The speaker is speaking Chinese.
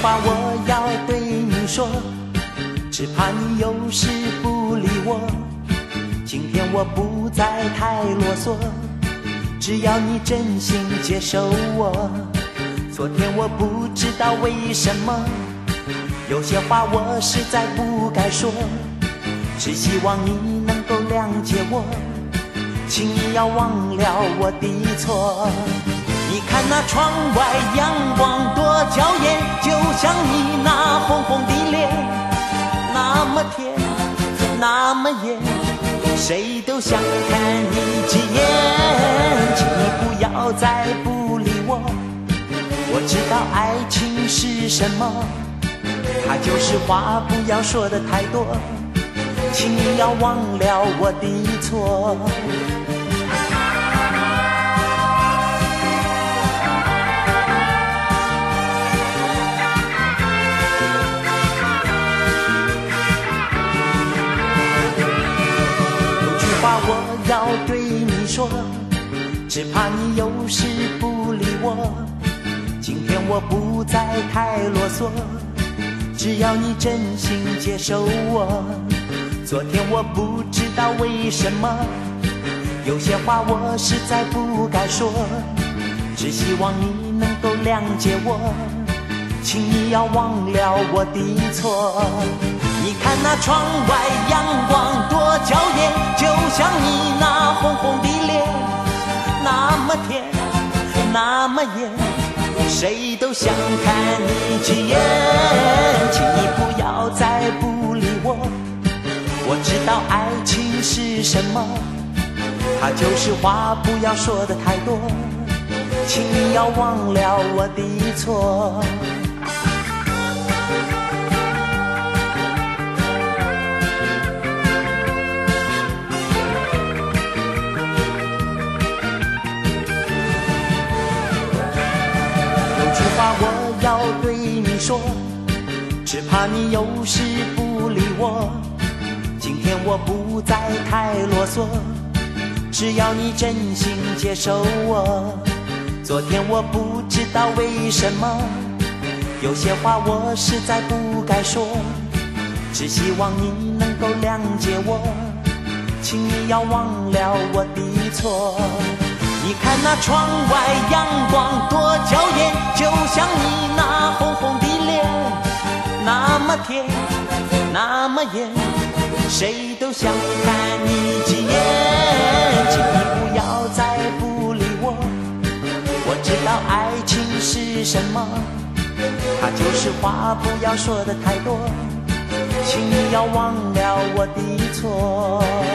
话我要对你说，只怕你有时不理我。今天我不再太啰嗦，只要你真心接受我。昨天我不知道为什么，有些话我实在不该说，只希望你能够谅解我，请你要忘了我的错。你看那窗外阳光多娇艳，就像你那红红的脸，那么甜，那么艳，谁都想看你几眼。请你不要再不理我，我知道爱情是什么，它就是话不要说的太多，请你要忘了我的错。我要对你说，只怕你有时不理我。今天我不再太啰嗦，只要你真心接受我。昨天我不知道为什么，有些话我实在不该说，只希望你能够谅解我，请你要忘了我的错。你看那窗外阳光多娇艳，就像你那红红的脸，那么甜，那么艳，谁都想看你几眼。请你不要再不理我，我知道爱情是什么，它就是话不要说的太多，请你要忘了我的错。我要对你说，只怕你有时不理我。今天我不再太啰嗦，只要你真心接受我。昨天我不知道为什么，有些话我实在不该说，只希望你能够谅解我，请你要忘了我的错。你看那窗外阳光多娇艳，就像你那红红的脸，那么甜，那么艳，谁都想看你几眼。请你不要再不理我，我知道爱情是什么，它就是话不要说的太多，请你要忘了我的错。